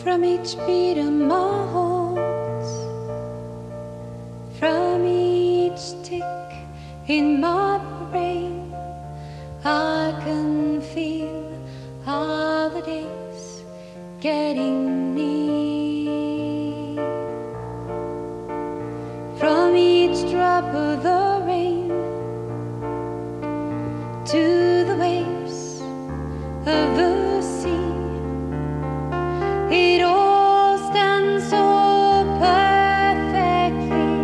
From each beat of my heart, from each tick in my brain, I can feel holidays getting near. From each drop of the rain to the waves of the sea, it all stands so perfectly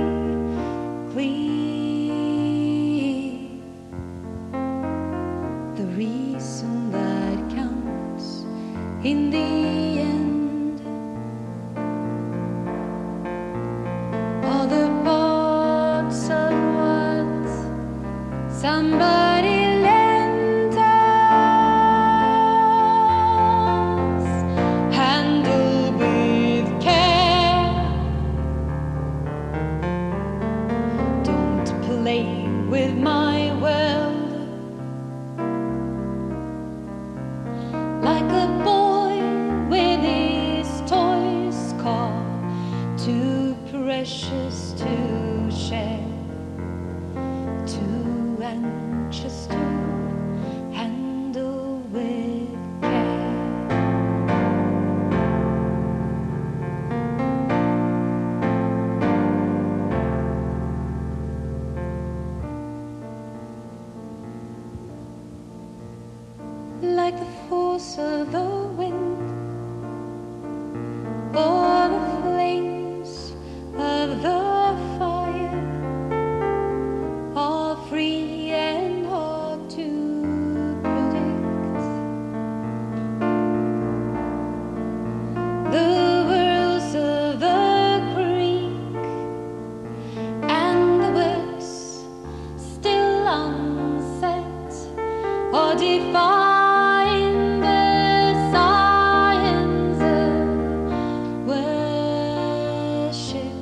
clear. The reason that counts in the end are the parts of what somebody lent us. Handle with care. Don't play with my world like a boy with his toys car, too precious to share, too anxious to handle with care. Like the force of the wind or the flames of the fire, all free and hard to predict. The whirls of the creek and the words still unset or define the science of worship.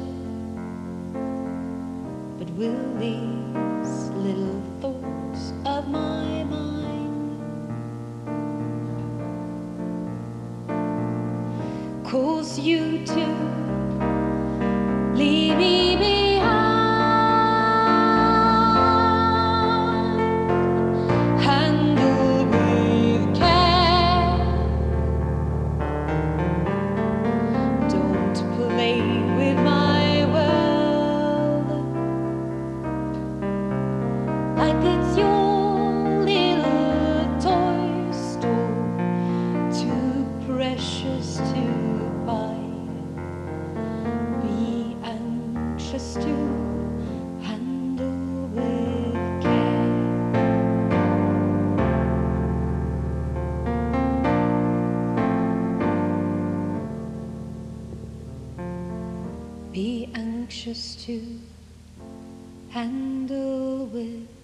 But will these little thoughts of my mind cause you to leave me behind? Handle with care. Don't play with my world like it's your little toy store, too precious to buy. Be anxious to handle with care. Be anxious to handle with